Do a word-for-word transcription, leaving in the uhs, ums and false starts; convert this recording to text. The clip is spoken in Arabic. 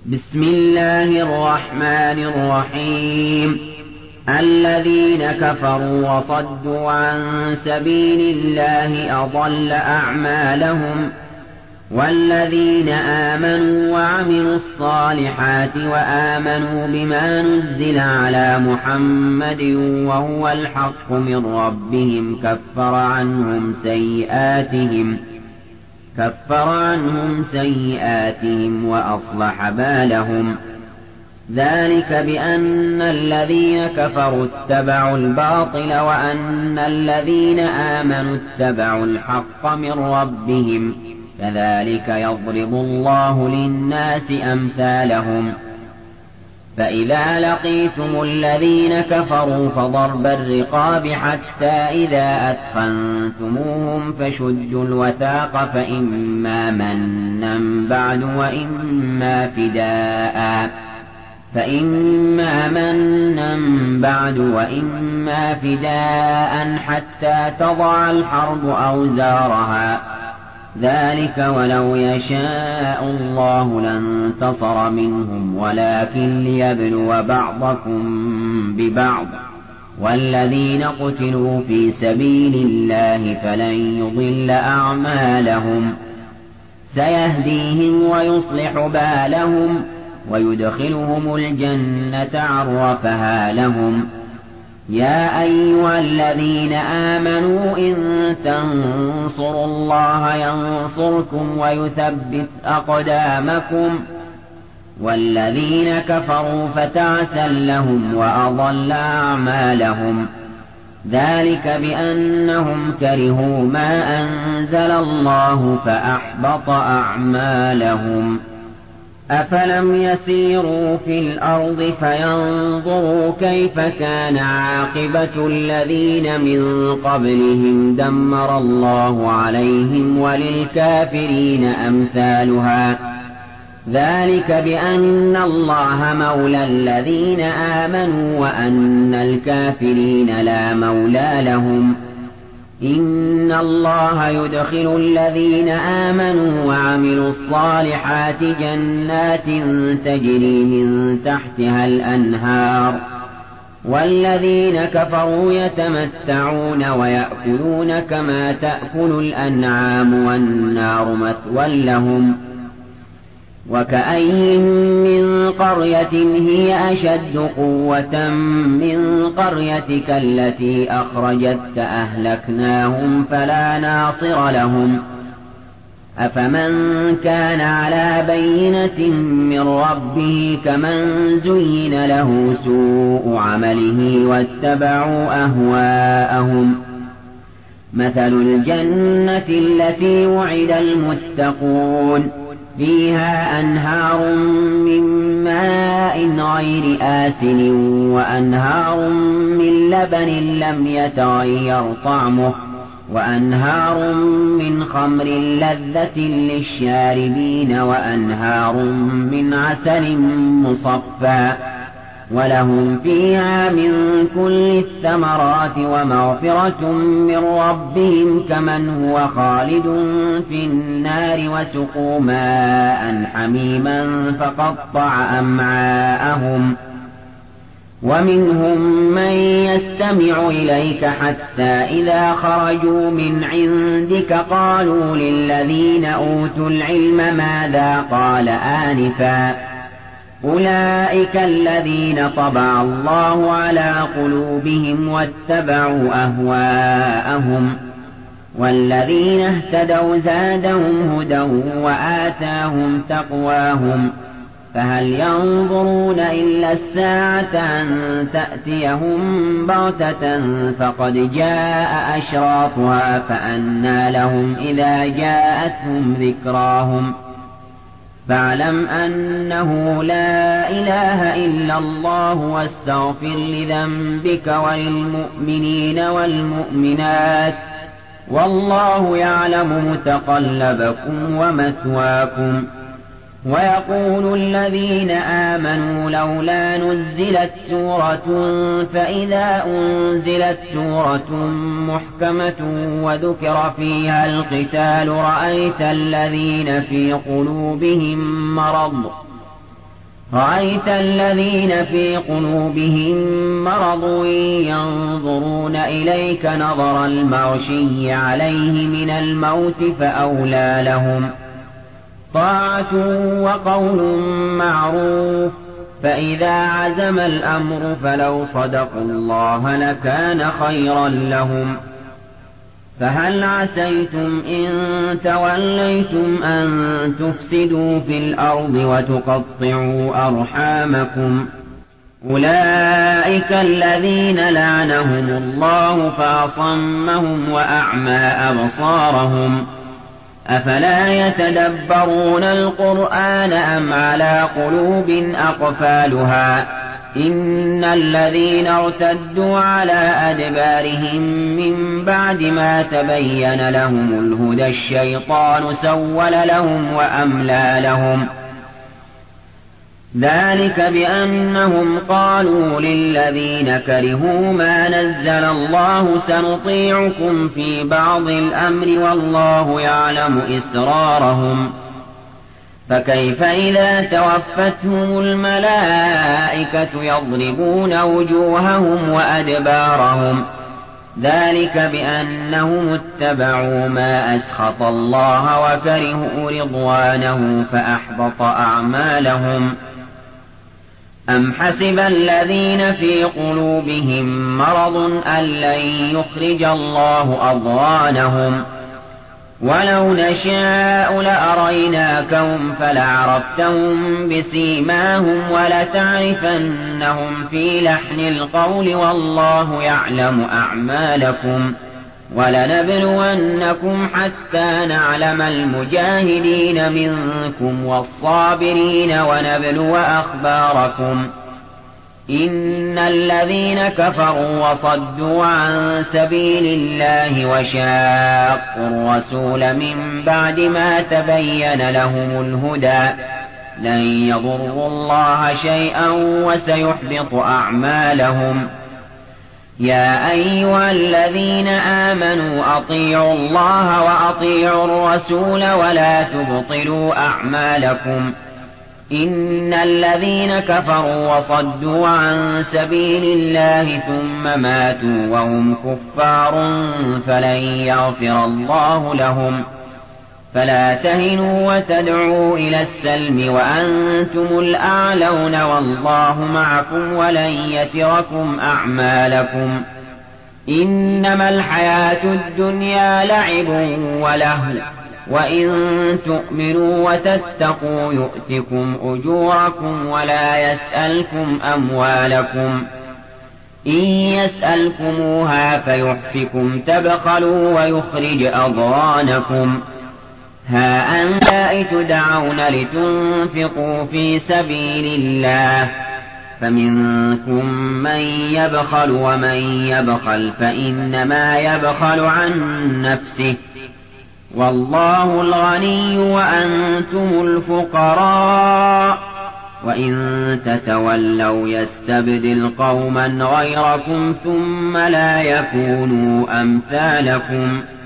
بسم الله الرحمن الرحيم. الذين كفروا وصدوا عن سبيل الله أضل أعمالهم، والذين آمنوا وعملوا الصالحات وآمنوا بما نزل على محمد وهو الحق من ربهم كفر عنهم سيئاتهم كفر عنهم سيئاتهم وأصلح بالهم. ذلك بأن الذين كفروا اتبعوا الباطل وأن الذين آمنوا اتبعوا الحق من ربهم، كذلك يضرب الله للناس أمثالهم. فإذا لقيتم الذين كفروا فضرب الرقاب حتى إذا أثخنتموهم فشدوا الوثاق فإما منا بعد وإما فداء فإما منا بعد وإما فداء حتى تضع الحرب أوزارها. ذلك ولو يشاء الله لانتصر منهم ولكن ليبلو بعضكم ببعض، والذين قتلوا في سبيل الله فلن يضل أعمالهم، سيهديهم ويصلح بالهم ويدخلهم الجنة عرفها لهم. يا أيها الذين آمنوا إن تنصروا الله ينصركم ويثبت أقدامكم، والذين كفروا فتعسا لهم وأضل أعمالهم. ذلك بأنهم كرهوا ما أنزل الله فأحبط أعمالهم. أفلم يسيروا في الأرض فينظروا كيف كان عاقبة الذين من قبلهم دمر الله عليهم وللكافرين أمثالها. ذلك بأن الله مولى الذين آمنوا وأن الكافرين لا مولى لهم. إن الله يدخل الذين آمنوا وعملوا الصالحات جنات تجري من تحتها الأنهار، والذين كفروا يتمتعون ويأكلون كما تأكل الأنعام والنار مثوى لهم. وكأين من قرية هي أشد قوة من قريتك التي أخرجتك أهلكناهم فلا ناصر لهم. أفمن كان على بينة من ربه كمن زين له سوء عمله واتبعوا أهواءهم. مثل الجنة التي وعد المتقون فيها أنهار من ماء غير آسن وأنهار من لبن لم يتغير طعمه وأنهار من خمر لذة للشاربين وأنهار من عسل مصفى، ولهم فيها من كل الثمرات ومغفرة من ربهم كمن هو خالد في النار وسقوا ماء حميما فقطع أمعاءهم. ومنهم من يستمع إليك حتى إذا خرجوا من عندك قالوا للذين أوتوا العلم ماذا قال آنفا، أولئك الذين طبع الله على قلوبهم واتبعوا أهواءهم. والذين اهتدوا زادهم هدى وآتاهم تقواهم. فهل ينظرون إلا الساعة أن تأتيهم بغتة فقد جاء أشراطها فأنى لهم إذا جاءتهم ذكراهم. فاعلم أنه لا إله إلا الله واستغفر لذنبك وللمؤمنين والمؤمنات، والله يعلم متقلبكم ومثواكم. ويقول الذين آمنوا لولا نزلت سورة، فإذا أنزلت سورة محكمة وذكر فيها القتال رأيت الذين في قلوبهم مرض رأيت الذين في قلوبهم مرض ينظرون إليك نظر المغشي عليه من الموت فأولى لهم طاعة وقول معروف فإذا عزم الأمر فلو صدقوا الله لكان خيرا لهم فهل عسيتم إن توليتم أن تفسدوا في الأرض وتقطعوا أرحامكم أولئك الذين لعنهم الله فأصمهم وأعمى أبصارهم أفلا يتدبرون القرآن أم على قلوب أقفالها إن الذين ارتدوا على أدبارهم من بعد ما تبين لهم الهدى الشيطان سول لهم وأملى لهم ذلك بأنهم قالوا للذين كرهوا ما نزل الله سنطيعكم في بعض الأمر والله يعلم إسرارهم فكيف إذا توفتهم الملائكة يضربون وجوههم وأدبارهم ذلك بأنهم اتبعوا ما أسخط الله وكرهوا رضوانه فأحبط أعمالهم أم حسب الذين في قلوبهم مرض أن لن يخرج الله أضغانهم ولو نشاء لأريناكهم فلعرفتهم بسيماهم ولتعرفنهم في لحن القول والله يعلم أعمالكم ولنبلونكم حتى نعلم المجاهدين منكم والصابرين ونبلو أخباركم إن الذين كفروا وصدوا عن سبيل الله وشاقوا الرسول من بعد ما تبين لهم الهدى لن يضروا الله شيئا وسيحبط أعمالهم يا أيها الذين آمنوا أطيعوا الله وأطيعوا الرسول ولا تبطلوا أعمالكم إن الذين كفروا وصدوا عن سبيل الله ثم ماتوا وهم كفار فلن يغفر الله لهم فلا تهنوا وتدعوا إلى السلم وأنتم الأعلون والله معكم ولن يتركم أعمالكم إنما الحياة الدنيا لعب ولهو وإن تؤمنوا وتتقوا يؤتكم أجوركم ولا يسألكم أموالكم إن يسألكموها فيحفكم تبخلوا ويخرج أضغانكم ها أنتم تدعون لتنفقوا في سبيل الله فمنكم من يبخل ومن يبخل فإنما يبخل عن نفسه والله الغني وأنتم الفقراء وإن تتولوا يستبدل قوما غيركم ثم لا يكونوا أمثالكم